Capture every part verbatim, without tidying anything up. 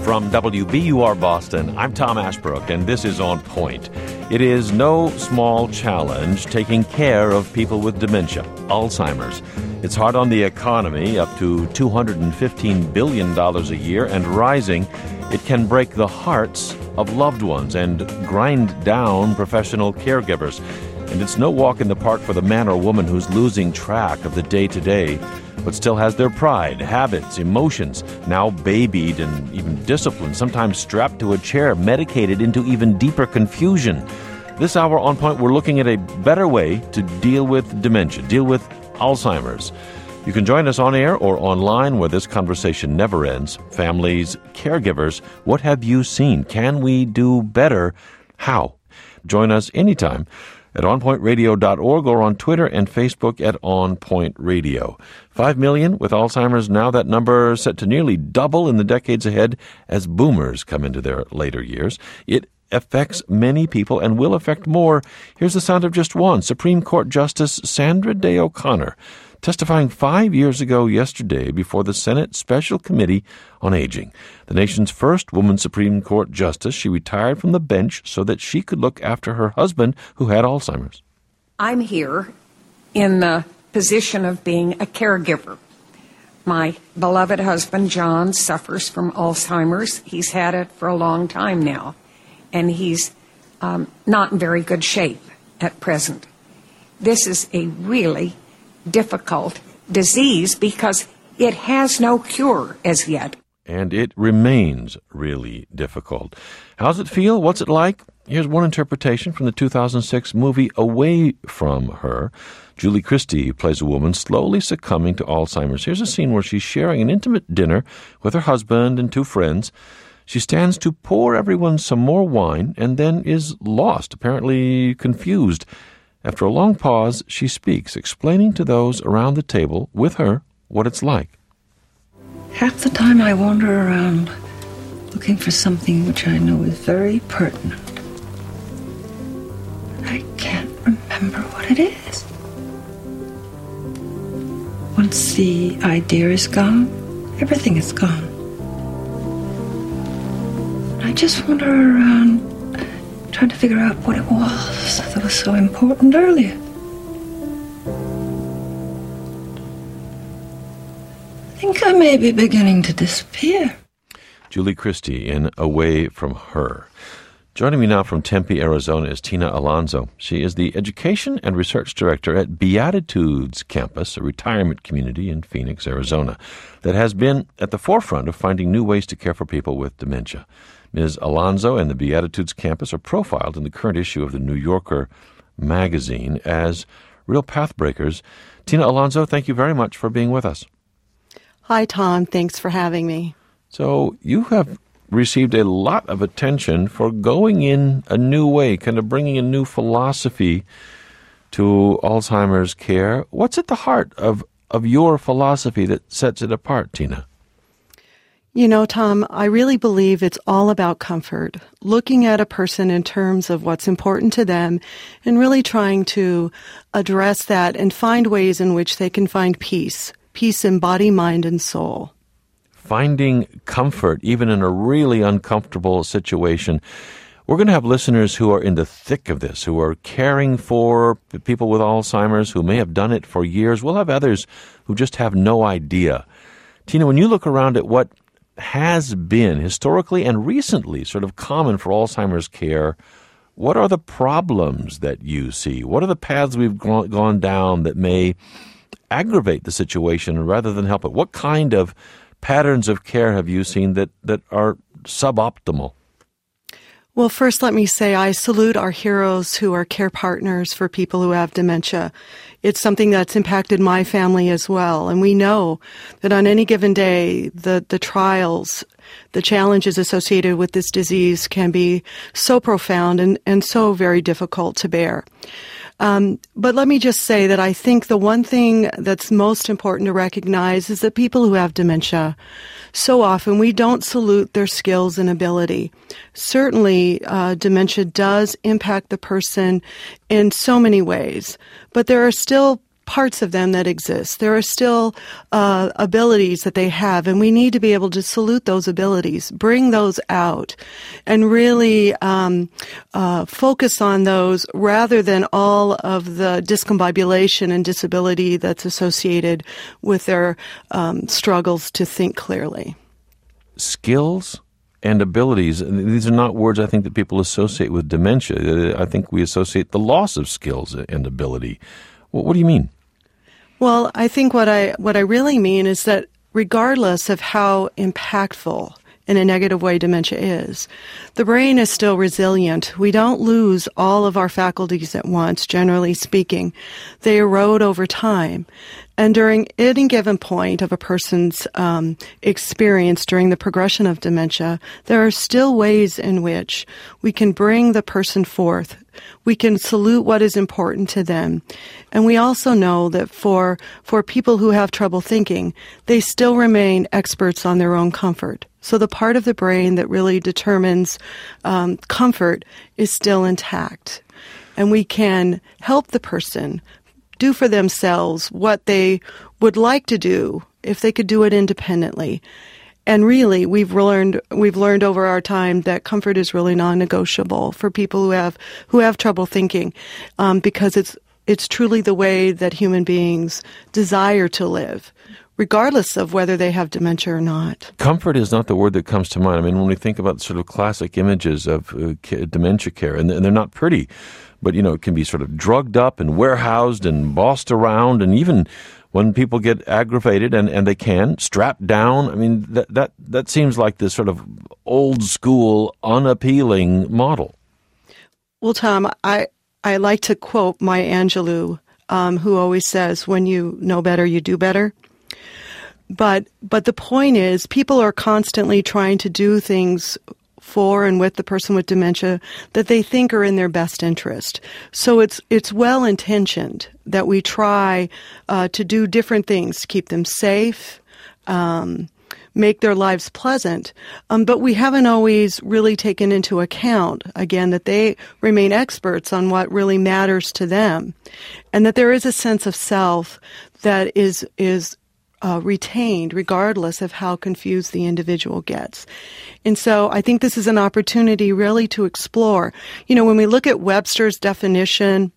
From W B U R Boston, I'm Tom Ashbrook, and this is On Point. It is no small challenge taking care of people with dementia, Alzheimer's. It's hard on the economy, up to two hundred fifteen billion dollars a year, and rising. It can break the hearts of loved ones and grind down professional caregivers. And it's no walk in the park for the man or woman who's losing track of the day-to-day, but still has their pride, habits, emotions, now babied and even disciplined, sometimes strapped to a chair, medicated into even deeper confusion. This hour on Point, we're looking at a better way to deal with dementia, deal with Alzheimer's. You can join us on air or online where this conversation never ends. Families, caregivers, what have you seen? Can we do better? How? Join us anytime at on point radio dot org or on Twitter and Facebook at On Point Radio. Five million with Alzheimer's now, that number set to nearly double in the decades ahead as boomers come into their later years. It affects many people and will affect more. Here's the sound of just one. Supreme Court Justice Sandra Day O'Connor testifying five years ago yesterday before the Senate Special Committee on Aging. The nation's first woman Supreme Court justice, she retired from the bench so that she could look after her husband who had Alzheimer's. I'm here in the position of being a caregiver. My beloved husband, John, suffers from Alzheimer's. He's had it for a long time now, and he's um, not in very good shape at present. This is a really difficult disease because it has no cure as yet. And it remains really difficult. How's it feel? What's it like? Here's one interpretation from the two thousand six movie Away from Her. Julie Christie plays a woman slowly succumbing to Alzheimer's. Here's a scene where she's sharing an intimate dinner with her husband and two friends. She stands to pour everyone some more wine and then is lost, apparently confused. After a long pause, she speaks, explaining to those around the table with her what it's like. Half the time I wander around looking for something which I know is very pertinent. I can't remember what it is. Once the idea is gone, everything is gone. I just wander around trying to figure out what it was that was so important earlier. I think I may be beginning to disappear. Julie Christie in Away from Her. Joining me now from Tempe, Arizona is Tina Alonso. She is the Education and Research Director at Beatitudes Campus, a retirement community in Phoenix, Arizona, that has been at the forefront of finding new ways to care for people with dementia. Miz Alonso and the Beatitudes Campus are profiled in the current issue of the New Yorker magazine as real pathbreakers. Tina Alonso, thank you very much for being with us. Hi, Tom. Thanks for having me. So you have received a lot of attention for going in a new way, kind of bringing a new philosophy to Alzheimer's care. What's at the heart of, of your philosophy that sets it apart, Tina? You know, Tom, I really believe it's all about comfort, looking at a person in terms of what's important to them and really trying to address that and find ways in which they can find peace, peace in body, mind, and soul. Finding comfort, even in a really uncomfortable situation. We're going to have listeners who are in the thick of this, who are caring for people with Alzheimer's, who may have done it for years. We'll have others who just have no idea. Tina, when you look around at what has been historically and recently sort of common for Alzheimer's care, what are the problems that you see? What are the paths we've gone down that may aggravate the situation rather than help it? What kind of patterns of care have you seen that, that are suboptimal? Well, first, let me say I salute our heroes who are care partners for people who have dementia. It's something that's impacted my family as well. And we know that on any given day, the, the trials, the challenges associated with this disease can be so profound and, and so very difficult to bear. Um, but let me just say that I think the one thing that's most important to recognize is that people who have dementia, so often we don't salute their skills and ability. Certainly, uh, dementia does impact the person in so many ways, but there are still parts of them that exist. There are still uh, abilities that they have, and we need to be able to salute those abilities, bring those out, and really um, uh, focus on those rather than all of the discombobulation and disability that's associated with their um, struggles to think clearly. Skills and abilities, these are not words I think that people associate with dementia. I think we associate the loss of skills and ability. What do you mean? Well, I think what I what I really mean is that regardless of how impactful in a negative way dementia is, the brain is still resilient. We don't lose all of our faculties at once, generally speaking. They erode over time. And during any given point of a person's um, experience during the progression of dementia, there are still ways in which we can bring the person forth. We can salute what is important to them. And we also know that for for people who have trouble thinking, they still remain experts on their own comfort. So the part of the brain that really determines um, comfort is still intact. And we can help the person do for themselves what they would like to do if they could do it independently. And really, we've learned we've learned over our time that comfort is really non-negotiable for people who have who have trouble thinking, um, because it's it's truly the way that human beings desire to live, regardless of whether they have dementia or not. Comfort is not the word that comes to mind. I mean, when we think about sort of classic images of uh, dementia care, and they're not pretty, but, you know, it can be sort of drugged up and warehoused and bossed around, and even when people get aggravated, and, and they can, strapped down. I mean, that, that, that seems like this sort of old-school, unappealing model. Well, Tom, I, I like to quote Maya Angelou, um, who always says, when you know better, you do better. But but the point is, people are constantly trying to do things for and with the person with dementia that they think are in their best interest. So it's it's well intentioned that we try uh, to do different things to keep them safe, um, make their lives pleasant, um, but we haven't always really taken into account, again, that they remain experts on what really matters to them, and that there is a sense of self that is is Uh, retained regardless of how confused the individual gets. And so I think this is an opportunity really to explore. You know, when we look at Webster's definition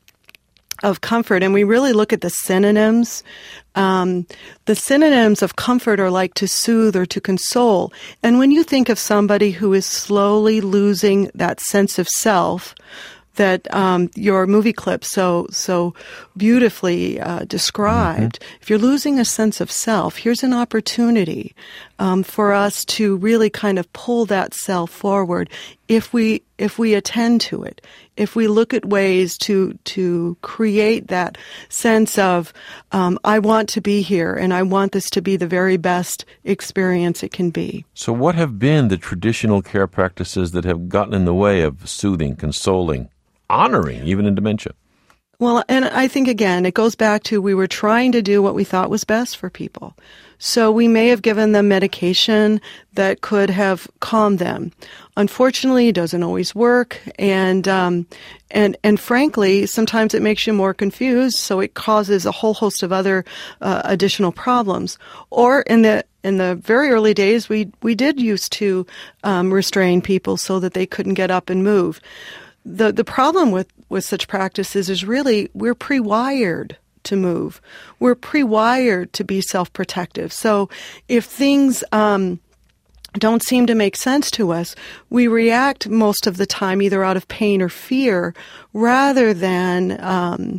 of comfort and we really look at the synonyms, um, the synonyms of comfort are like to soothe or to console. And when you think of somebody who is slowly losing that sense of self, that um, your movie clip so so beautifully uh, described. Mm-hmm. If you're losing a sense of self, here's an opportunity um, for us to really kind of pull that self forward if we if we attend to it, if we look at ways to to create that sense of um, I want to be here and I want this to be the very best experience it can be. So what have been the traditional care practices that have gotten in the way of soothing, consoling, honoring, even in dementia? Well, and I think, again, it goes back to we were trying to do what we thought was best for people. So we may have given them medication that could have calmed them. Unfortunately, it doesn't always work, and um, and and frankly, sometimes it makes you more confused, so it causes a whole host of other uh, additional problems. Or in the in the very early days, we we did used to um, restrain people so that they couldn't get up and move. The the problem with, with such practices is really we're pre-wired to move. We're pre-wired to be self-protective. So if things um, don't seem to make sense to us, we react most of the time either out of pain or fear rather than um,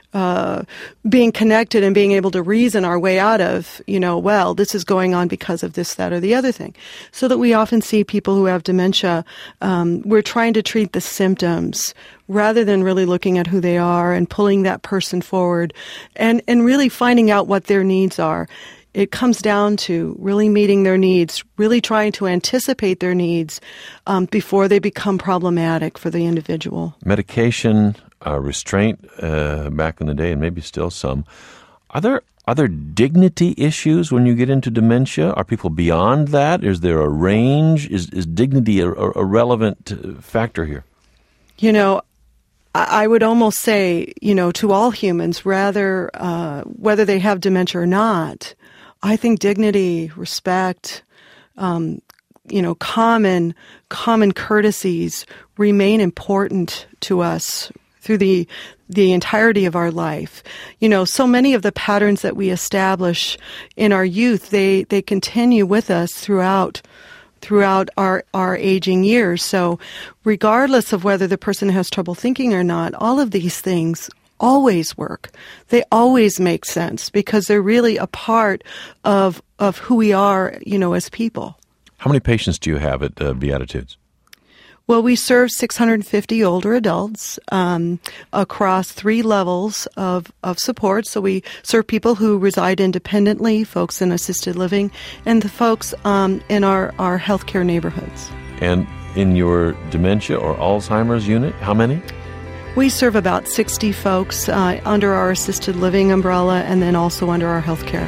uh, being connected and being able to reason our way out of, you know, well, this is going on because of this, that, or the other thing. So that we often see people who have dementia, um, we're trying to treat the symptoms rather than really looking at who they are and pulling that person forward and, and really finding out what their needs are. It comes down to really meeting their needs, really trying to anticipate their needs um, before they become problematic for the individual. Medication, uh, restraint uh, back in the day, and maybe still some. Are there are there dignity issues when you get into dementia? Are people beyond that? Is there a range? Is is dignity a, a relevant factor here? You know, I would almost say, you know, to all humans, rather, uh, whether they have dementia or not, I think dignity, respect, um, you know, common, common courtesies remain important to us through the, the entirety of our life. You know, so many of the patterns that we establish in our youth, they, they continue with us throughout throughout our, our aging years. So regardless of whether the person has trouble thinking or not, all of these things always work. They always make sense because they're really a part of of who we are, you know, as people. How many patients do you have at uh, Beatitudes? Well, we serve six hundred fifty older adults um, across three levels of, of support. So we serve people who reside independently, folks in assisted living, and the folks um, in our, our healthcare neighborhoods. And in your dementia or Alzheimer's unit, how many? We serve about sixty folks uh, under our assisted living umbrella and then also under our healthcare.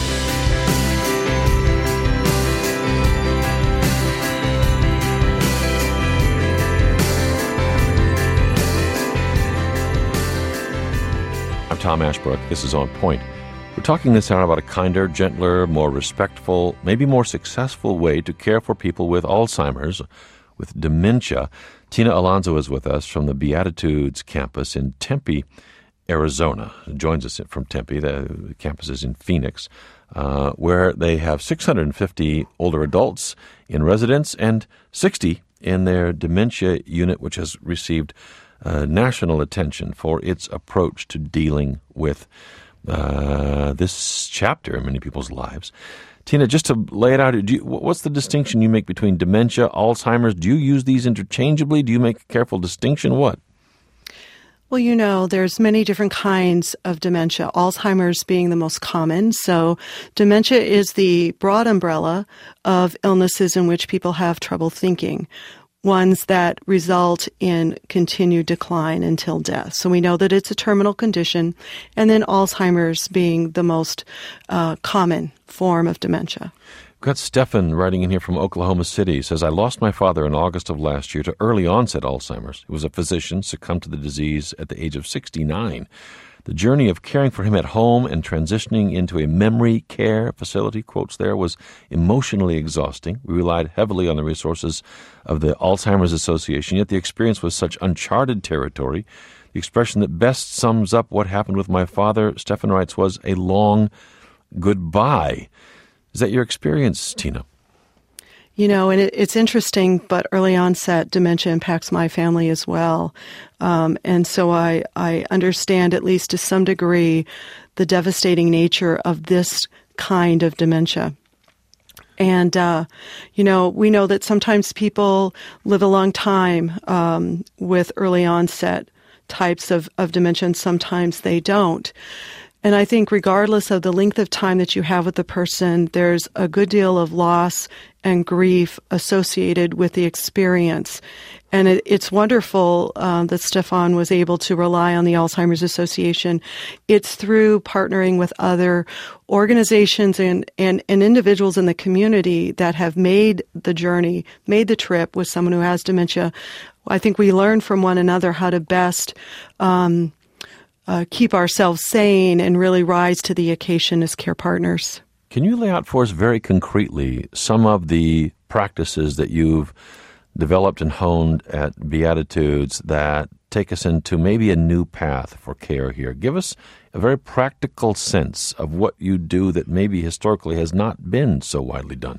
I'm Tom Ashbrook. This is On Point. We're talking this hour about a kinder, gentler, more respectful, maybe more successful way to care for people with Alzheimer's, with dementia. Tina Alonso is with us from the Beatitudes campus in Tempe, Arizona. Joins us from Tempe. The campus is in Phoenix, uh, where they have six hundred fifty older adults in residence and sixty in their dementia unit, which has received Uh, national attention for its approach to dealing with uh, this chapter in many people's lives. Tina, just to lay it out, do you, what's the distinction you make between dementia, Alzheimer's? Do you use these interchangeably? Do you make a careful distinction? What? Well, you know, there's many different kinds of dementia, Alzheimer's being the most common. So dementia is the broad umbrella of illnesses in which people have trouble thinking, ones that result in continued decline until death. So we know that it's a terminal condition, and then Alzheimer's being the most uh, common form of dementia. We've got Stefan writing in here from Oklahoma City. He says, I lost my father in August of last year to early onset Alzheimer's. He was a physician, succumbed to the disease at the age of sixty-nine. The journey of caring for him at home and transitioning into a memory care facility, quotes there, was emotionally exhausting. We relied heavily on the resources of the Alzheimer's Association, yet the experience was such uncharted territory. The expression that best sums up what happened with my father, Stefan writes, was a long goodbye. Is that your experience, Tina? You know, and it, it's interesting, but early onset dementia impacts my family as well. Um, and so I, I understand, at least to some degree, the devastating nature of this kind of dementia. And, uh, you know, we know that sometimes people live a long time um, with early onset types of, of dementia, and sometimes they don't. And I think regardless of the length of time that you have with the person, there's a good deal of loss and grief associated with the experience. And it, it's wonderful uh, that Stefan was able to rely on the Alzheimer's Association. It's through partnering with other organizations and, and, and individuals in the community that have made the journey, made the trip with someone who has dementia. I think we learn from one another how to best um, Uh, keep ourselves sane and really rise to the occasion as care partners. Can you lay out for us very concretely some of the practices that you've developed and honed at Beatitudes that take us into maybe a new path for care here? Give us a very practical sense of what you do that maybe historically has not been so widely done.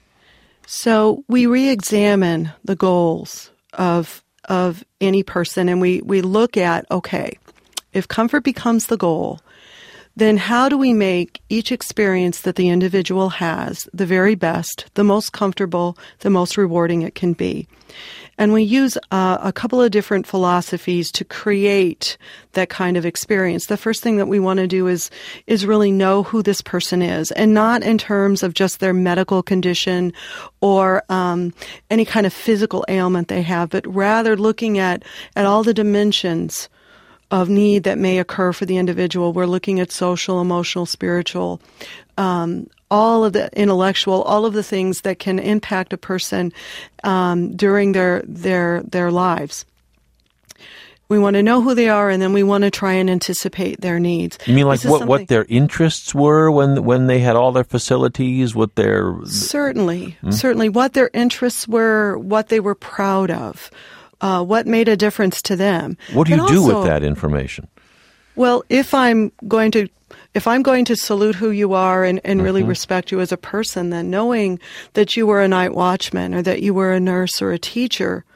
So we re-examine the goals of of any person, and we, we look at, okay, if comfort becomes the goal, then how do we make each experience that the individual has the very best, the most comfortable, the most rewarding it can be? And we use uh, a couple of different philosophies to create that kind of experience. The first thing that we want to do is is really know who this person is, and not in terms of just their medical condition or um, any kind of physical ailment they have, but rather looking at, at all the dimensions of need that may occur for the individual. We're looking at social, emotional, spiritual, um, all of the intellectual, all of the things that can impact a person um, during their their their lives. We want to know who they are, and then we want to try and anticipate their needs. You mean like This is what, something- what their interests were when when they had all their facilities, what their... Certainly, certainly. What their interests were, what they were proud of, uh, what made a difference to them. What do you But do also- with that information? Well, if I'm going to if I'm going to salute who you are and, and really Mm-hmm. respect you as a person, then knowing that you were a night watchman or that you were a nurse or a teacher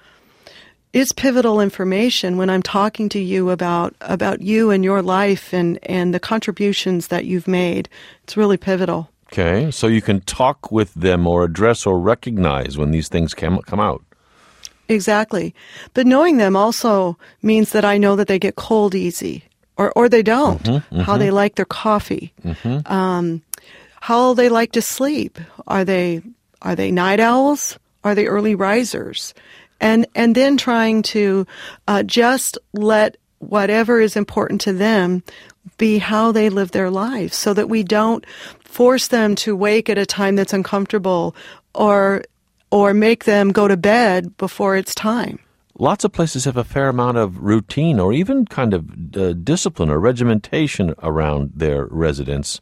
is pivotal information when I'm talking to you about about you and your life and, and the contributions that you've made. It's really pivotal. Okay, so you can talk with them or address or recognize when these things come, come out. Exactly. But knowing them also means that I know that they get cold easy. Or, or they don't, Mm-hmm, how they like their coffee, um, how they like to sleep. Are they are they night owls? Are they early risers? And and then trying to uh, just let whatever is important to them be how they live their lives, so that we don't force them to wake at a time that's uncomfortable, or or make them go to bed before it's time. Lots of places have a fair amount of routine or even kind of uh, discipline or regimentation around their residents.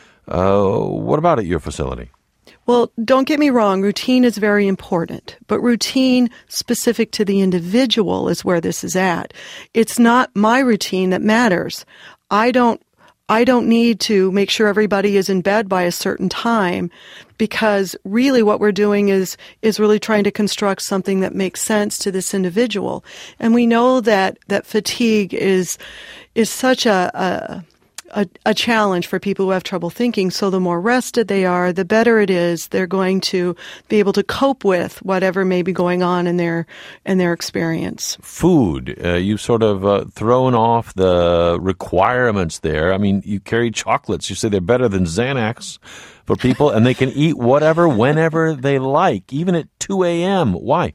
Uh, what about at your facility? Well, don't get me wrong, routine is very important, but routine specific to the individual is where this is at. It's not my routine that matters. I don't I don't need to make sure everybody is in bed by a certain time, because really what we're doing is is really trying to construct something that makes sense to this individual. And we know that that fatigue is is such a, a A, a challenge for people who have trouble thinking. So the more rested they are, the better it is. They're going to be able to cope with whatever may be going on in their in their experience. Food. Uh, you've sort of uh, thrown off the requirements there. I mean, you carry chocolates. You say they're better than Xanax for people, and they can eat whatever, whenever they like, even at two a.m. Why?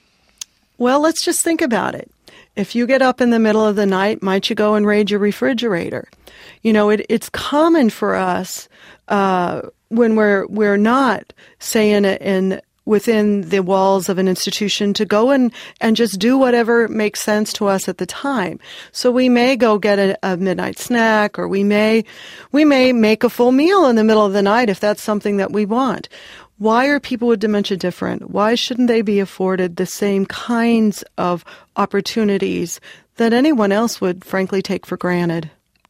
Well, let's just think about it. If you get up in the middle of the night, might you go and raid your refrigerator? You know, it, it's common for us uh, when we're we're not, say, in, a, in within the walls of an institution, to go and, and just do whatever makes sense to us at the time. So we may go get a, a midnight snack, or we may we may make a full meal in the middle of the night if that's something that we want. Why are people with dementia different? Why shouldn't they be afforded the same kinds of opportunities that anyone else would, frankly, take for granted?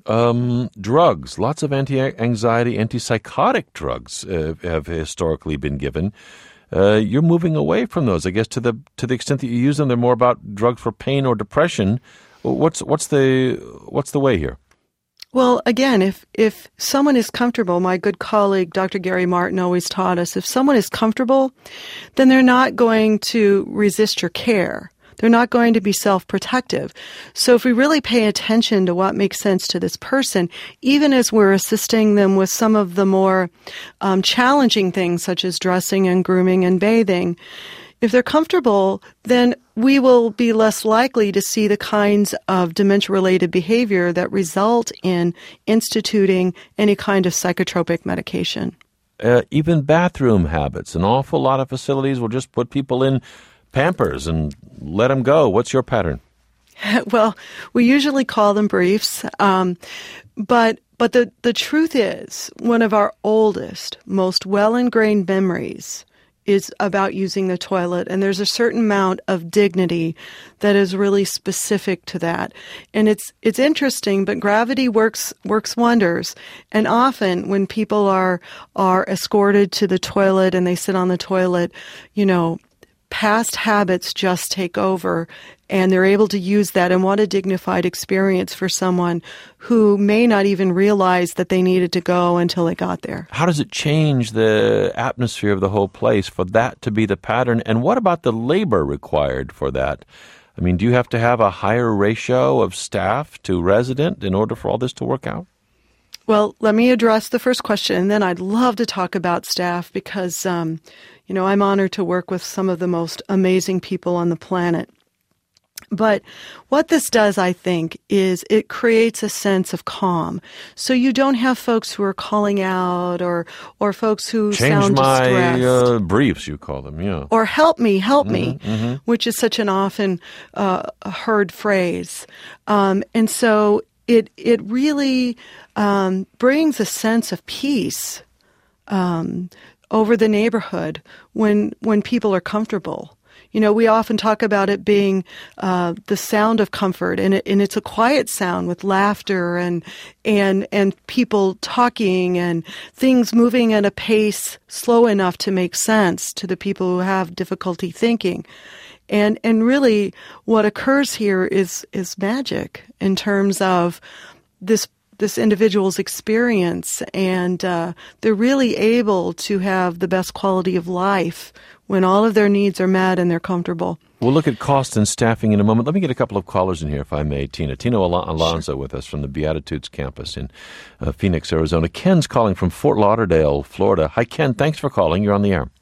Um, drugs. Lots of anti-anxiety, antipsychotic drugs uh, have historically been given. Uh, you're moving away from those, I guess, to the to the extent that you use them. They're more about drugs for pain or depression. What's what's the what's the way here? Well, again, if if someone is comfortable, my good colleague Doctor Gary Martin always taught us, if someone is comfortable, then they're not going to resist your care. They're not going to be self-protective. So if we really pay attention to what makes sense to this person, even as we're assisting them with some of the more um, challenging things, such as dressing and grooming and bathing, if they're comfortable, then we will be less likely to see the kinds of dementia-related behavior that result in instituting any kind of psychotropic medication. Uh, even bathroom habits. An awful lot of facilities will just put people in Pampers and let them go. What's your pattern? Well, we usually call them briefs, um, but but the, the truth is, one of our oldest, most well-ingrained memories is about using the toilet, and there's a certain amount of dignity that is really specific to that. And it's it's interesting, but gravity works works wonders. And often when people are are escorted to the toilet and they sit on the toilet, you know, past habits just take over, and they're able to use that. And what a dignified experience for someone who may not even realize that they needed to go until they got there. How does it change the atmosphere of the whole place for that to be the pattern? And what about the labor required for that? I mean, do you have to have a higher ratio of staff to resident in order for all this to work out? Well, let me address the first question, and then I'd love to talk about staff because, um, you know, I'm honored to work with some of the most amazing people on the planet. But what this does, I think, is it creates a sense of calm. So you don't have folks who are calling out or or folks who Change sound my distressed. uh, briefs, you call them, yeah. Or help me, help Mm-hmm, me, mm-hmm. which is such an often uh, heard phrase. Um, and so it it really um, brings a sense of peace um, over the neighborhood when when people are comfortable. You know, we often talk about it being uh, the sound of comfort, and, it, and it's a quiet sound with laughter and and and people talking and things moving at a pace slow enough to make sense to the people who have difficulty thinking. And and really, what occurs here is is magic in terms of this this individual's experience, and uh, they're really able to have the best quality of life when all of their needs are met and they're comfortable. We'll look at cost and staffing in a moment. Let me get a couple of callers in here, if I may, Tina. Tina Al- Alonso sure. with us from the Beatitudes campus in uh, Phoenix, Arizona. Ken's calling from Fort Lauderdale, Florida. Hi, Ken. Thanks for calling. You're on the air.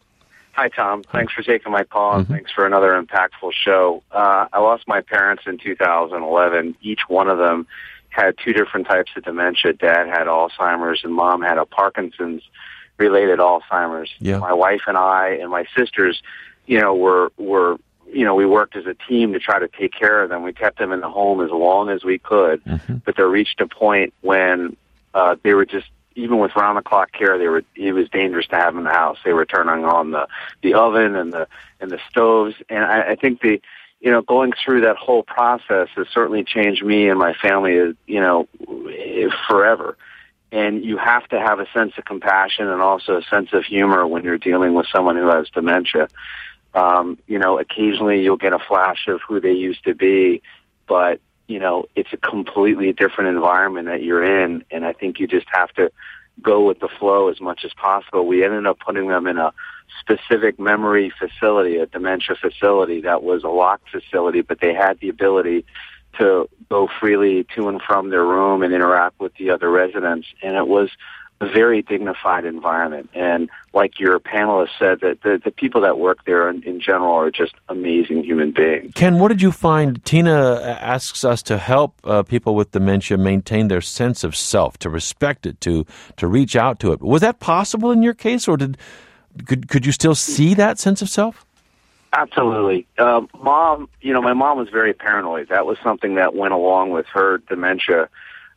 Hi, Tom. Thanks for taking my call, and Mm-hmm. thanks for another impactful show. Uh, I lost my parents in two thousand eleven. Each one of them had two different types of dementia. Dad had Alzheimer's, and Mom had a Parkinson's-related Alzheimer's. Yeah. My wife and I and my sisters, you know, were were you know, we worked as a team to try to take care of them. We kept them in the home as long as we could, Mm-hmm. but there reached a point when uh, they were just, even with round-the-clock care, they were it was dangerous to have them in the house. They were turning on the the oven and the and the stoves, and I, I think the you know going through that whole process has certainly changed me and my family, you know, forever. And you have to have a sense of compassion and also a sense of humor when you're dealing with someone who has dementia. Um, you know, occasionally you'll get a flash of who they used to be, but you know, it's a completely different environment that you're in, and I think you just have to go with the flow as much as possible. We ended up putting them in a specific memory facility, a dementia facility that was a locked facility, but they had the ability to go freely to and from their room and interact with the other residents, and it was a very dignified environment. And like your panelist said, that the, the people that work there in, in general are just amazing human beings. Ken, what did you find? Tina asks us to help uh, people with dementia maintain their sense of self, to respect it, to to reach out to it. Was that possible in your case, or did could could you still see that sense of self? Absolutely. Um, mom, you know, my mom was very paranoid. That was something that went along with her dementia.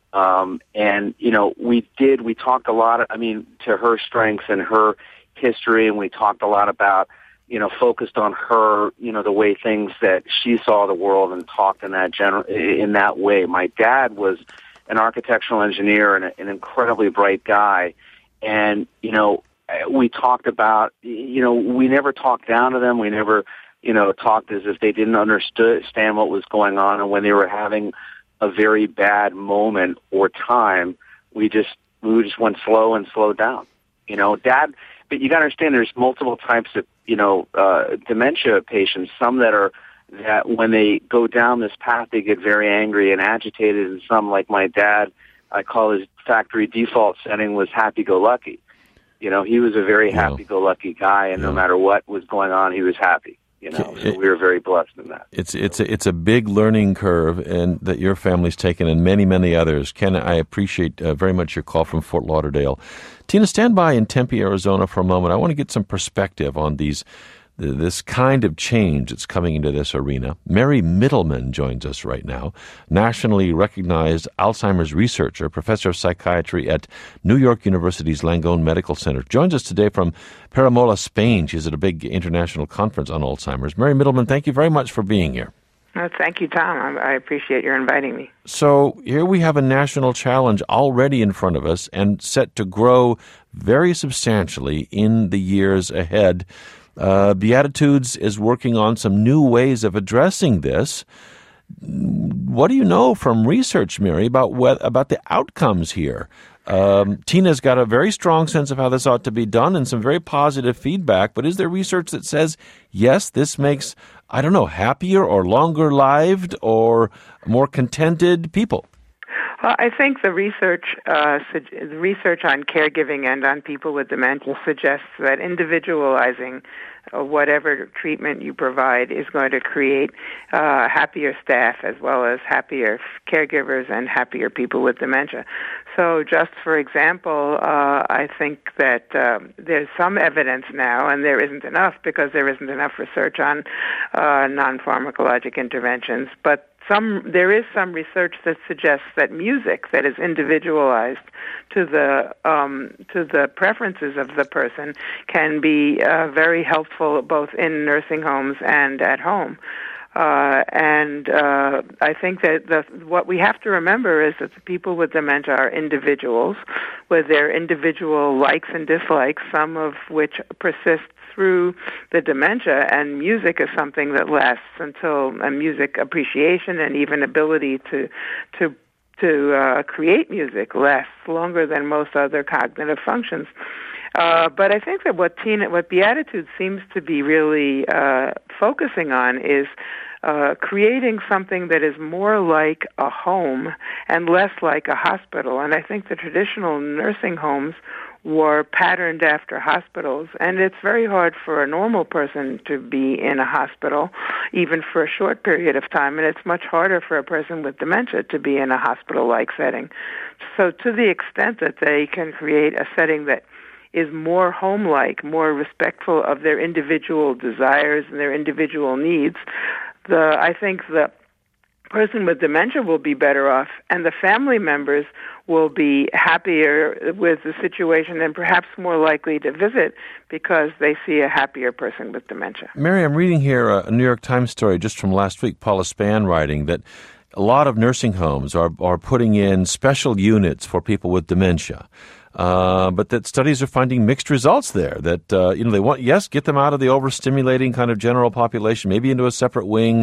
Um, and, you know, we did, we talked a lot, I mean, to her strengths and her history, and we talked a lot about, you know, focused on her, you know, the way things that she saw the world and talked in that general, in that way. My dad was an architectural engineer and a, an incredibly bright guy. And, you know, we talked about, you know, we never talked down to them. We never, you know, talked as if they didn't understand what was going on. And when they were having a very bad moment or time, we just we just went slow and slowed down. You know, Dad, but you got to understand there's multiple types of, you know, uh, dementia patients. Some that are, that when they go down this path, they get very angry and agitated, and some, like my dad, I call his factory default setting was happy-go-lucky. You know, he was a very Yeah. happy-go-lucky guy, and Yeah. no matter what was going on, he was happy. You know, so we were very blessed in that. It's it's a, it's a big learning curve, and that your family's taken, and many many others. Ken, I appreciate uh, very much your call from Fort Lauderdale. Tina, stand by in Tempe, Arizona, for a moment. I want to get some perspective on these this kind of change that's coming into this arena. Mary Middleman joins us right now, nationally recognized Alzheimer's researcher, professor of psychiatry at New York University's Langone Medical Center. Joins us today from Peramola, Spain. She's at a big international conference on Alzheimer's. Mary Middleman, thank you very much for being here. Oh, thank you, Tom. I, I appreciate your inviting me. So here we have a national challenge already in front of us and set to grow very substantially in the years ahead. Uh, Beatitudes is working on some new ways of addressing this. What do you know from research, Mary, about what, about the outcomes here? Um, Tina's got a very strong sense of how this ought to be done and some very positive feedback, but is there research that says, yes, this makes, I don't know, happier or longer-lived or more contented people? Well, I think the research, uh, su- the research on caregiving and on people with dementia suggests that individualizing uh, whatever treatment you provide is going to create uh, happier staff as well as happier caregivers and happier people with dementia. So just for example, uh, I think that um, there's some evidence now, and there isn't enough because there isn't enough research on uh, non-pharmacologic interventions, but Some, there is some research that suggests that music that is individualized to the um, to the preferences of the person can be uh, very helpful both in nursing homes and at home. Uh, and uh, I think that the, what we have to remember is that the people with dementia are individuals with their individual likes and dislikes, some of which persist through the dementia, and music is something that lasts until a music appreciation and even ability to to to uh, create music lasts longer than most other cognitive functions. Uh, but I think that what Tina, what Beatitude seems to be really uh, focusing on is uh, creating something that is more like a home and less like a hospital. And I think the traditional nursing homes were patterned after hospitals, and it's very hard for a normal person to be in a hospital, even for a short period of time, and it's much harder for a person with dementia to be in a hospital-like setting. So to the extent that they can create a setting that is more home-like, more respectful of their individual desires and their individual needs, the I think the person with dementia will be better off, and the family members will be happier with the situation and perhaps more likely to visit because they see a happier person with dementia. Mary, I'm reading here a New York Times story just from last week, Paula Spann writing, that a lot of nursing homes are, are putting in special units for people with dementia. Uh, but that studies are finding mixed results there. That uh, you know they want yes, get them out of the overstimulating kind of general population, maybe into a separate wing,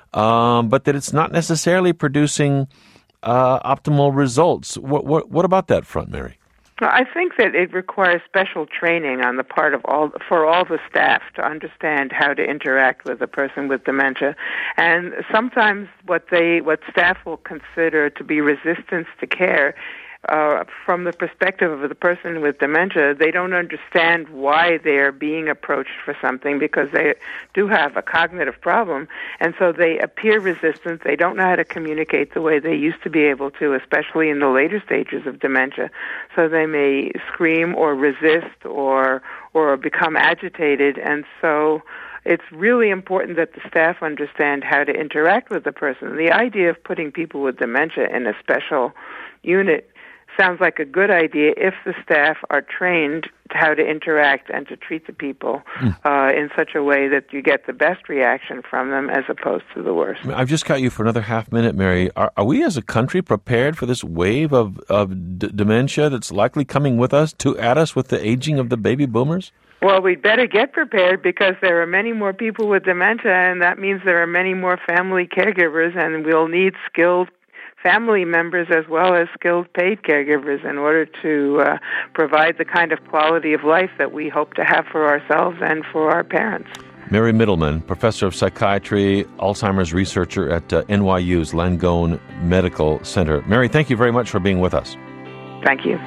um, but that it's not necessarily producing uh, optimal results. What, what what about that front, Mary? I think that it requires special training on the part of all for all the staff to understand how to interact with a person with dementia, and sometimes what they what staff will consider to be resistance to care. Uh, from the perspective of the person with dementia, they don't understand why they're being approached for something because they do have a cognitive problem, and so they appear resistant. They don't know how to communicate the way they used to be able to, especially in the later stages of dementia. So they may scream or resist or or become agitated, and so it's really important that the staff understand how to interact with the person. The idea of putting people with dementia in a special unit sounds like a good idea if the staff are trained to how to interact and to treat the people mm. uh, in such a way that you get the best reaction from them as opposed to the worst. I've just got you for another half minute, Mary. Are, are we as a country prepared for this wave of, of d- dementia that's likely coming with us, to at us with the aging of the baby boomers? Well, we'd better get prepared because there are many more people with dementia, and that means there are many more family caregivers, and we'll need skilled family members as well as skilled paid caregivers in order to uh, provide the kind of quality of life that we hope to have for ourselves and for our parents. Mary Middleman, professor of psychiatry, Alzheimer's researcher at uh, N Y U's Langone Medical Center. Mary, thank you very much for being with us. Thank you.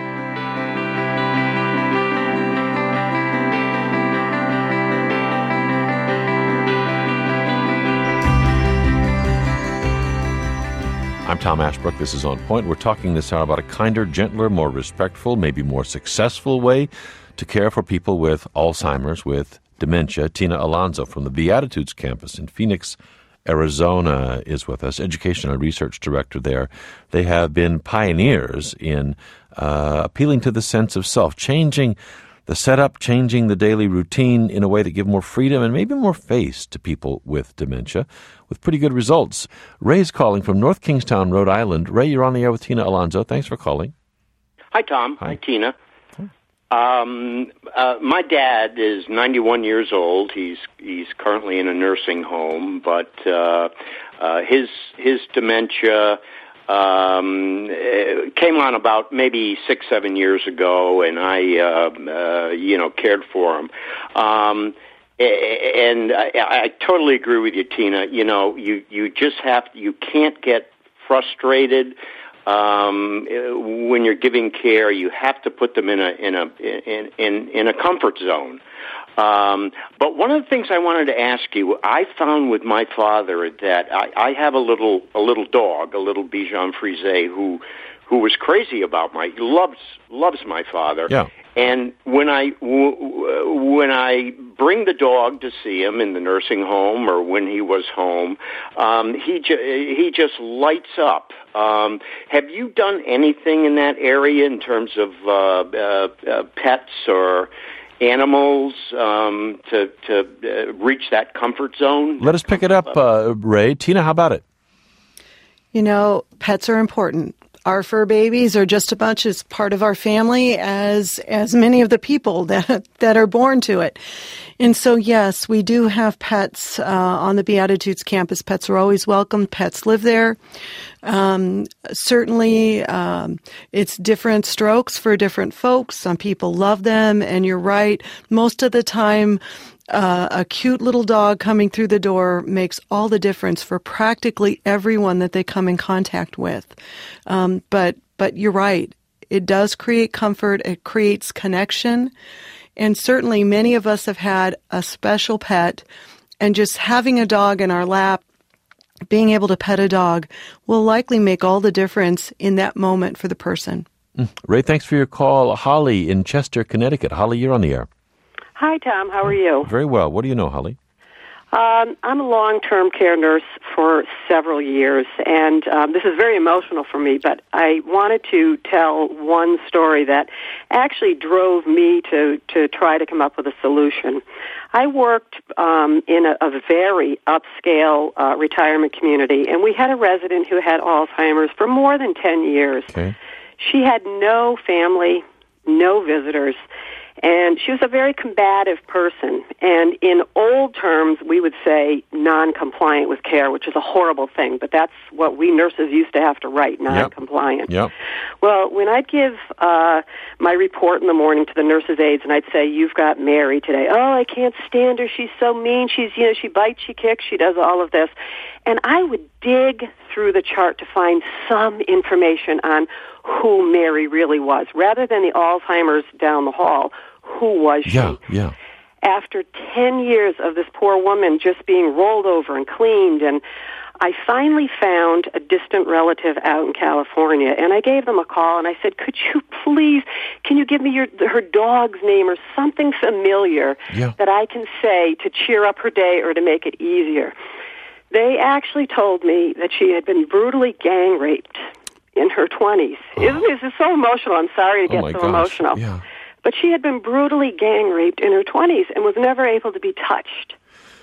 I'm Tom Ashbrook. This is On Point. We're talking this hour about a kinder, gentler, more respectful, maybe more successful way to care for people with Alzheimer's, with dementia. Tina Alonso from the Beatitudes campus in Phoenix, Arizona is with us, education and research director there. They have been pioneers in uh, appealing to the sense of self, changing the setup, changing the daily routine in a way that give more freedom and maybe more face to people with dementia, with pretty good results. Ray's calling from North Kingstown, Rhode Island. Ray, you're on the air with Tina Alonso. Thanks for calling. Hi, Tom. Hi, Hi Tina. Um, uh, my dad is ninety-one years old. He's he's currently in a nursing home, but uh, uh, his his dementia um, came on about maybe six, seven years ago, and I, uh, uh, you know, cared for him. Um, and I, I totally agree with you, Tina. You know, you, you just have, you can't get frustrated um, when you're giving care, you have to put them in a in a in in, in a comfort zone. Um, but one of the things I wanted to ask you, I found with my father that I, I have a little a little dog, a little Bichon Frise, who who was crazy about my loves loves my father. Yeah. And when I w- when I bring the dog to see him in the nursing home or when he was home, um, he ju- he just lights up. Um, have you done anything in that area in terms of uh, uh, uh, pets or animals um, to to uh, reach that comfort zone? Let us pick it up, uh, Ray. Tina, how about it? You know, pets are important. Our fur babies are just as much as part of our family as as many of the people that that are born to it. And so, yes, we do have pets uh, on the Beatitudes campus. Pets are always welcome. Pets live there. Um, certainly, um, it's different strokes for different folks. Some people love them, and you're right. Most of the time, Uh, a cute little dog coming through the door makes all the difference for practically everyone that they come in contact with. Um, but but you're right. It does create comfort. It creates connection. And certainly many of us have had a special pet, and just having a dog in our lap, being able to pet a dog, will likely make all the difference in that moment for the person. Mm. Ray, thanks for your call. Holly in Chester, Connecticut. Holly, you're on the air. Hi, Tom. How are you? Very well. What do you know, Holly? Um, I'm a long-term care nurse for several years, and um, this is very emotional for me, but I wanted to tell one story that actually drove me to, to try to come up with a solution. I worked um, in a, a very upscale uh, retirement community, and we had a resident who had Alzheimer's for more than ten years. Okay. She had no family, no visitors, and she was a very combative person. And in old terms, we would say non-compliant with care, which is a horrible thing, but that's what we nurses used to have to write, non-compliant. Yep. Yep. Well, when I'd give uh, my report in the morning to the nurses' aides, and I'd say, "You've got Mary today." "Oh, I can't stand her. She's so mean. She's, you know, she bites, she kicks, she does all of this." And I would dig through the chart to find some information on who Mary really was, rather than the Alzheimer's down the hall. Who was she? Yeah, yeah. After ten years of this poor woman just being rolled over and cleaned, and I finally found a distant relative out in California, and I gave them a call, and I said, "Could you please, can you give me your her dog's name or something familiar yeah. that I can say to cheer up her day or to make it easier?" They actually told me that she had been brutally gang raped in her twenties. Oh. Isn't this is so emotional? I'm sorry to get oh so gosh. emotional. Yeah. But she had been brutally gang raped in her twenties and was never able to be touched.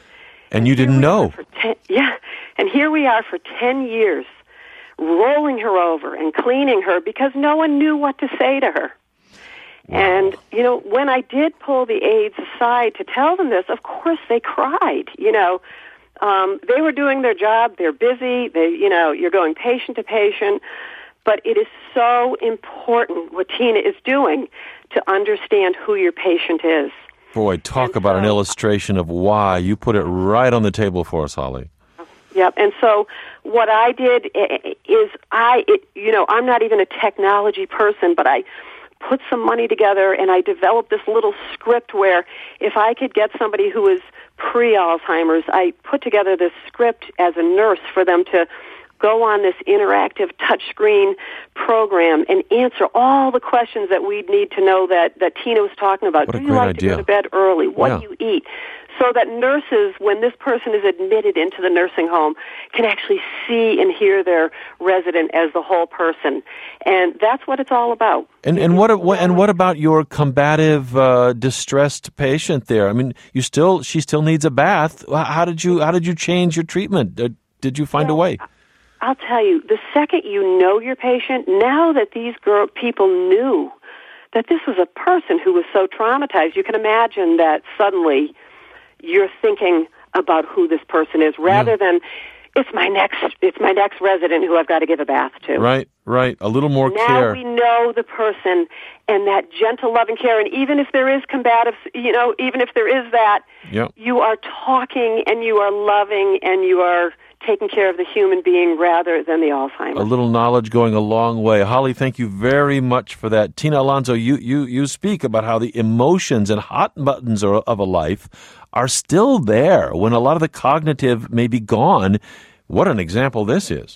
And you didn't know? For ten, yeah. And here we are for ten years, rolling her over and cleaning her because no one knew what to say to her. Wow. And, you know, when I did pull the aides aside to tell them this, of course they cried, you know. Um, they were doing their job. They're busy. They, you know, you're going patient to patient. But it is so important what Tina is doing to understand who your patient is. Boy, talk and about so, an illustration of why. You put it right on the table for us, Holly. Yep. And so what I did is I, it, you know, I'm not even a technology person, but I put some money together and I developed this little script where if I could get somebody who is pre-Alzheimer's, I put together this script as a nurse for them to go on this interactive touchscreen program and answer all the questions that we'd need to know that, that Tina was talking about. What a do you great like idea. to go to bed early? What Yeah. do you eat? So that nurses, when this person is admitted into the nursing home, can actually see and hear their resident as the whole person. And that's what it's all about. And and what, what and what about your combative, uh, distressed patient there? I mean, you still she still needs a bath. How did you how did you change your treatment? Uh, did you find well, a way? I'll tell you, the second you know your patient, now that these girl, people knew that this was a person who was so traumatized, you can imagine that suddenly you're thinking about who this person is rather yeah. than it's my next it's my next resident who I've got to give a bath to. Right, right. A little more now care. Now we know the person and that gentle, loving care. And even if there is combative, you know, even if there is that, yep. you are talking and you are loving and you are taking care of the human being rather than the Alzheimer's. A little knowledge going a long way. Holly, thank you very much for that. Tina Alonso, you, you, you speak about how the emotions and hot buttons of a life are still there when a lot of the cognitive may be gone. What an example this is.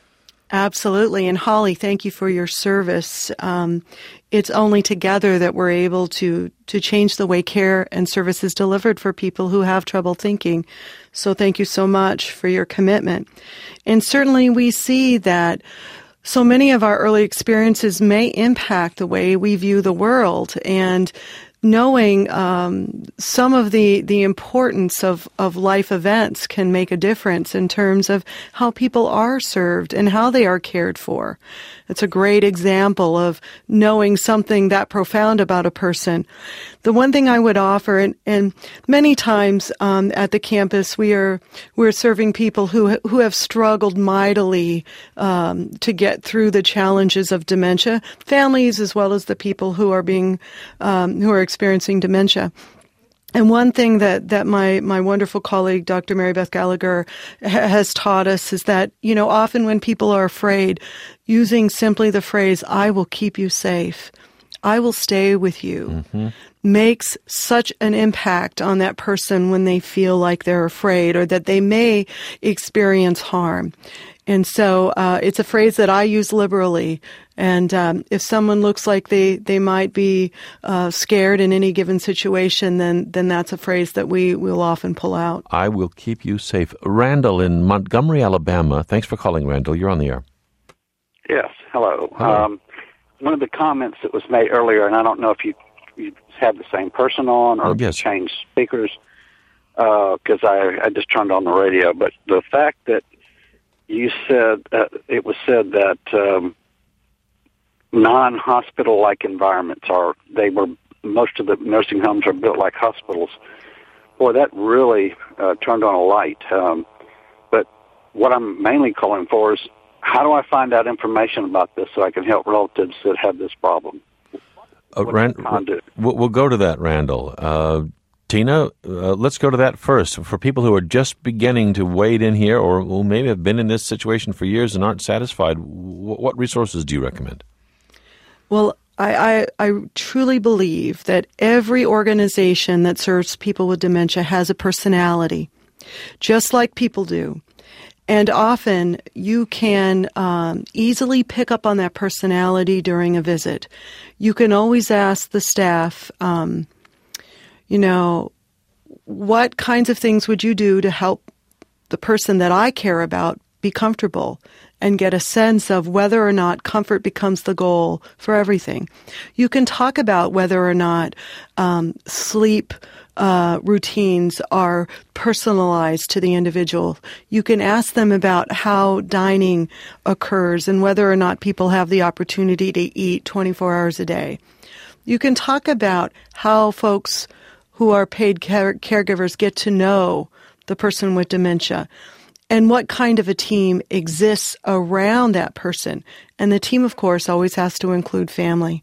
Absolutely. And Holly, thank you for your service. Um, it's only together that we're able to, to change the way care and service is delivered for people who have trouble thinking. So thank you so much for your commitment. And certainly we see that so many of our early experiences may impact the way we view the world, and knowing um, some of the, the importance of, of life events can make a difference in terms of how people are served and how they are cared for. It's a great example of knowing something that profound about a person. The one thing I would offer, and, and many times um, at the campus, we are we're serving people who who have struggled mightily um, to get through the challenges of dementia, families as well as the people who are being um, who are experiencing dementia. And one thing that, that my, my wonderful colleague, Doctor Mary Beth Gallagher, ha- has taught us is that, you know, often when people are afraid, using simply the phrase, I will keep you safe, I will stay with you, mm-hmm. makes such an impact on that person when they feel like they're afraid or that they may experience harm. And so uh, it's a phrase that I use liberally. And um, if someone looks like they, they might be uh, scared in any given situation, then then that's a phrase that we will often pull out. I will keep you safe. Randall in Montgomery, Alabama. Thanks for calling, Randall. You're on the air. Yes, hello. Hello. Um, one of the comments that was made earlier, and I don't know if you, you had the same person on or yes. changed speakers, because uh, I, I just turned on the radio, but the fact that you said, uh, it was said that um, non-hospital-like environments are, they were, most of the nursing homes are built like hospitals. Boy, that really uh, turned on a light. Um, but what I'm mainly calling for is, how do I find out information about this so I can help relatives that have this problem? Uh, Rand, we'll, we'll go to that, Randall. Uh, Tina, uh, let's go to that first. For people who are just beginning to wade in here or who maybe have been in this situation for years and aren't satisfied, w- what resources do you recommend? Well, I, I, I truly believe that every organization that serves people with dementia has a personality, just like people do. And often you can um, easily pick up on that personality during a visit. You can always ask the staff, um, you know, what kinds of things would you do to help the person that I care about be comfortable, and get a sense of whether or not comfort becomes the goal for everything. You can talk about whether or not um, sleep uh, routines are personalized to the individual. You can ask them about how dining occurs and whether or not people have the opportunity to eat twenty-four hours a day. You can talk about how folks who are paid care- caregivers get to know the person with dementia, and what kind of a team exists around that person. And the team, of course, always has to include family.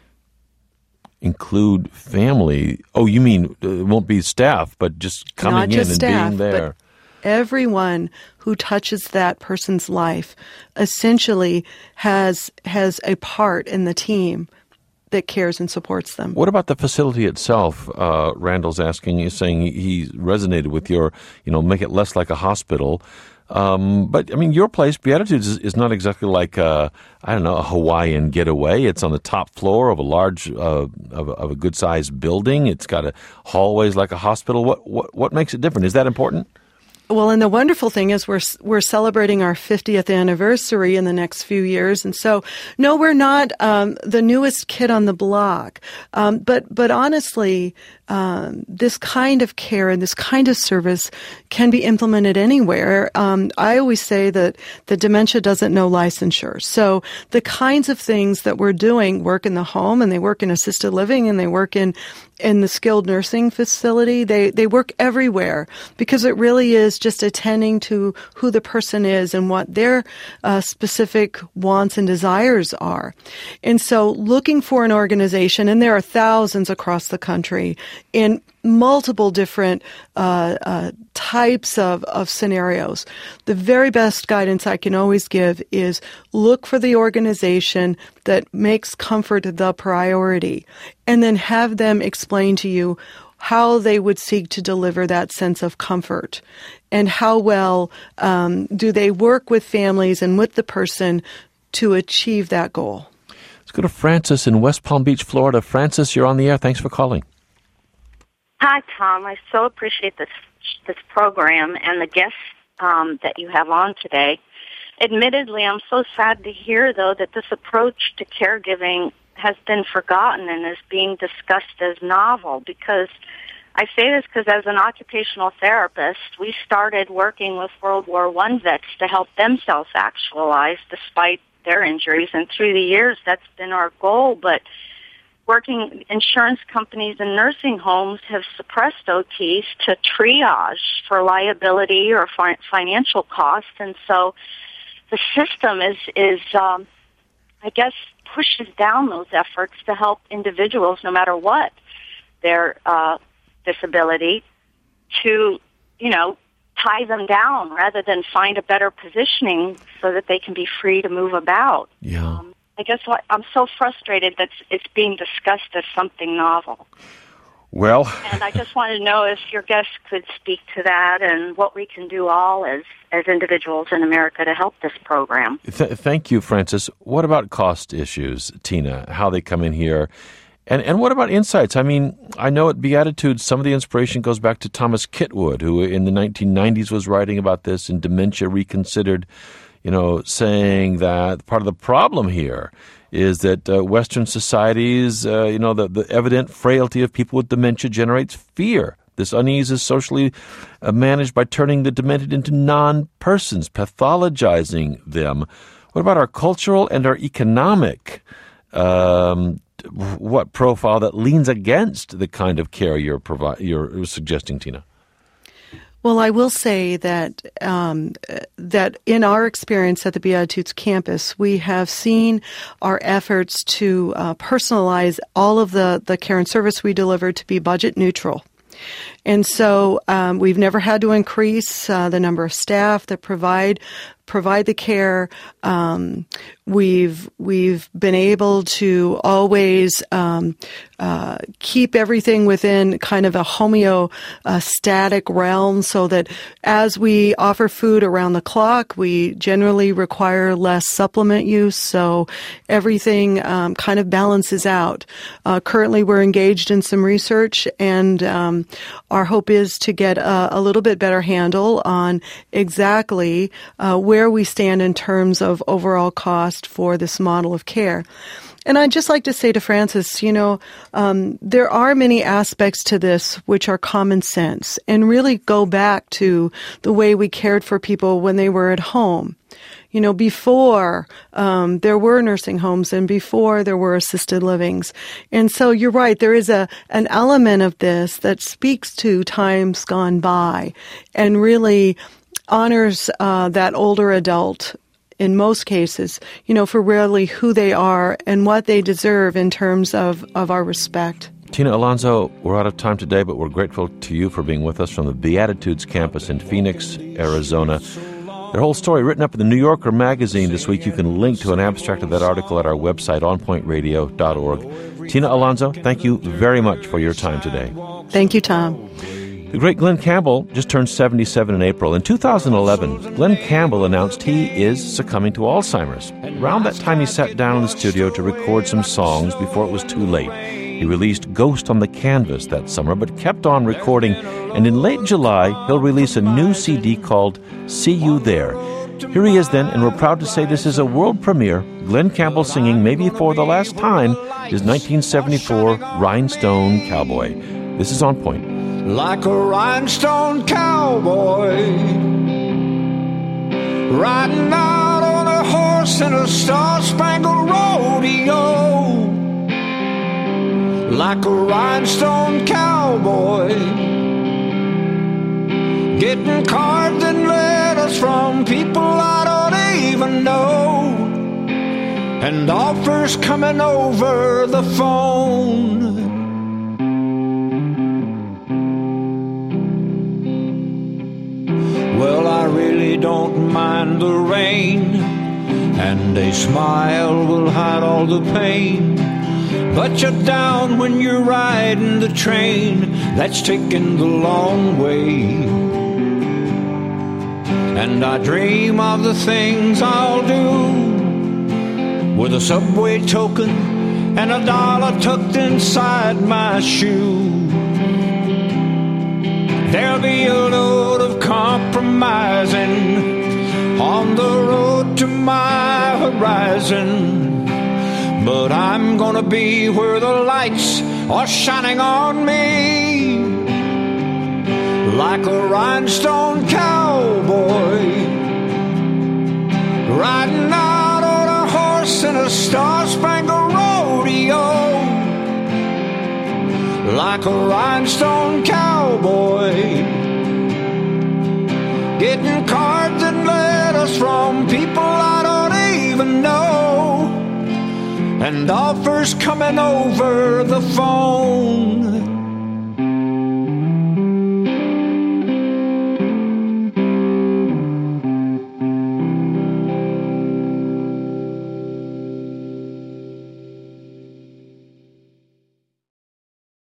Include family? Oh, you mean it won't be staff, but just coming Not just in and staff, being there. But everyone who touches that person's life essentially has has a part in the team that cares and supports them. What about the facility itself? Uh, Randall's asking, he's saying he resonated with your, you know, make it less like a hospital. Um, but, I mean, your place, Beatitudes, is, is not exactly like, a, I don't know, a Hawaiian getaway. It's on the top floor of a large, uh, of, a, of a good-sized building. It's got a hallways like a hospital. What, what, what makes it different? Is that important? Well, and the wonderful thing is we're we're celebrating our fiftieth anniversary in the next few years, and so no, we're not um, the newest kid on the block. Um, but but honestly, um, this kind of care and this kind of service can be implemented anywhere. Um, I always say that the dementia doesn't know licensure. So the kinds of things that we're doing work in the home, and they work in assisted living, and they work in in the skilled nursing facility. They they work everywhere because it really is just attending to who the person is and what their uh, specific wants and desires are. And so looking for an organization, and there are thousands across the country, in multiple different uh, uh, types of, of scenarios. The very best guidance I can always give is look for the organization that makes comfort the priority, and then have them explain to you how they would seek to deliver that sense of comfort, and how well um, do they work with families and with the person to achieve that goal. Let's go to Francis in West Palm Beach, Florida. Francis, you're on the air. Thanks for calling. Hi, Tom. I so appreciate this this program and the guests um, that you have on today. Admittedly, I'm so sad to hear, though, that this approach to caregiving has been forgotten and is being discussed as novel, because I say this because as an occupational therapist, we started working with World War One vets to help them self-actualize despite their injuries, and through the years that's been our goal, but working insurance companies and nursing homes have suppressed O Ts to triage for liability or fi- financial costs, and so the system is, is um, I guess, pushes down those efforts to help individuals, no matter what their uh, disability, to, you know, tie them down rather than find a better positioning so that they can be free to move about. Yeah. Um, I guess what, I'm so frustrated that it's being discussed as something novel. Well, and I just wanted to know if your guests could speak to that and what we can do all as, as individuals in America to help this program. Th- thank you, Francis. What about cost issues, Tina, how they come in here? And and what about insights? I mean, I know at Beatitudes, some of the inspiration goes back to Thomas Kitwood, who in the nineteen nineties was writing about this in Dementia Reconsidered, you know, saying that part of the problem here is that uh, Western societies, uh, you know, the, the evident frailty of people with dementia generates fear. This unease is socially uh, managed by turning the demented into non-persons, pathologizing them. What about our cultural and our economic um what profile that leans against the kind of care you're provi- you're suggesting, Tina? Well, I will say that um, that in our experience at the Beatitudes campus, we have seen our efforts to uh, personalize all of the, the care and service we deliver to be budget neutral. And so um, we've never had to increase uh, the number of staff that provide provide the care. Um, we've we've been able to always um, uh, keep everything within kind of a homeostatic realm, so that as we offer food around the clock, we generally require less supplement use. So everything um, kind of balances out. Uh, currently, we're engaged in some research, and um, our hope is to get a, a little bit better handle on exactly uh, where we stand in terms of overall cost for this model of care. And I'd just like to say to Francis, you know, um, there are many aspects to this which are common sense and really go back to the way we cared for people when they were at home. You know, before um, there were nursing homes and before there were assisted livings. And so you're right, there is a an element of this that speaks to times gone by and really honors uh, that older adult in most cases, you know, for really who they are and what they deserve in terms of, of our respect. Tina Alonso, we're out of time today, but we're grateful to you for being with us from the Beatitudes campus in Phoenix, Arizona. Their whole story written up in the New Yorker magazine this week. You can link to an abstract of that article at our website, on point radio dot org. Tina Alonso, thank you very much for your time today. Thank you, Tom. The great Glenn Campbell just turned seventy-seven in April. In two thousand eleven, Glenn Campbell announced he is succumbing to Alzheimer's. Around that time, he sat down in the studio to record some songs before it was too late. He released Ghost on the Canvas that summer, but kept on recording, and in late July, he'll release a new C D called See You There. Here he is then, and we're proud to say this is a world premiere. Glenn Campbell singing, maybe for the last time, his nineteen seventy-four Rhinestone Cowboy. This is On Point. Like a rhinestone cowboy, riding out on a horse in a star-spangled rodeo. Like a rhinestone cowboy, getting cards and letters from people I don't even know, and offers coming over the phone. don't mind the rain, and a smile will hide all the pain. But you're down when you're riding the train that's taking the long way. And I dream of the things I'll do with a subway token and a dollar tucked inside my shoe. There'll be a load of compromising on the road to my horizon, but I'm gonna be where the lights are shining on me, like a rhinestone cowboy riding out on a horse in a star-spangled rodeo. Like a rhinestone cowboy, getting cards and letters from people I don't even know, and offers coming over the phone.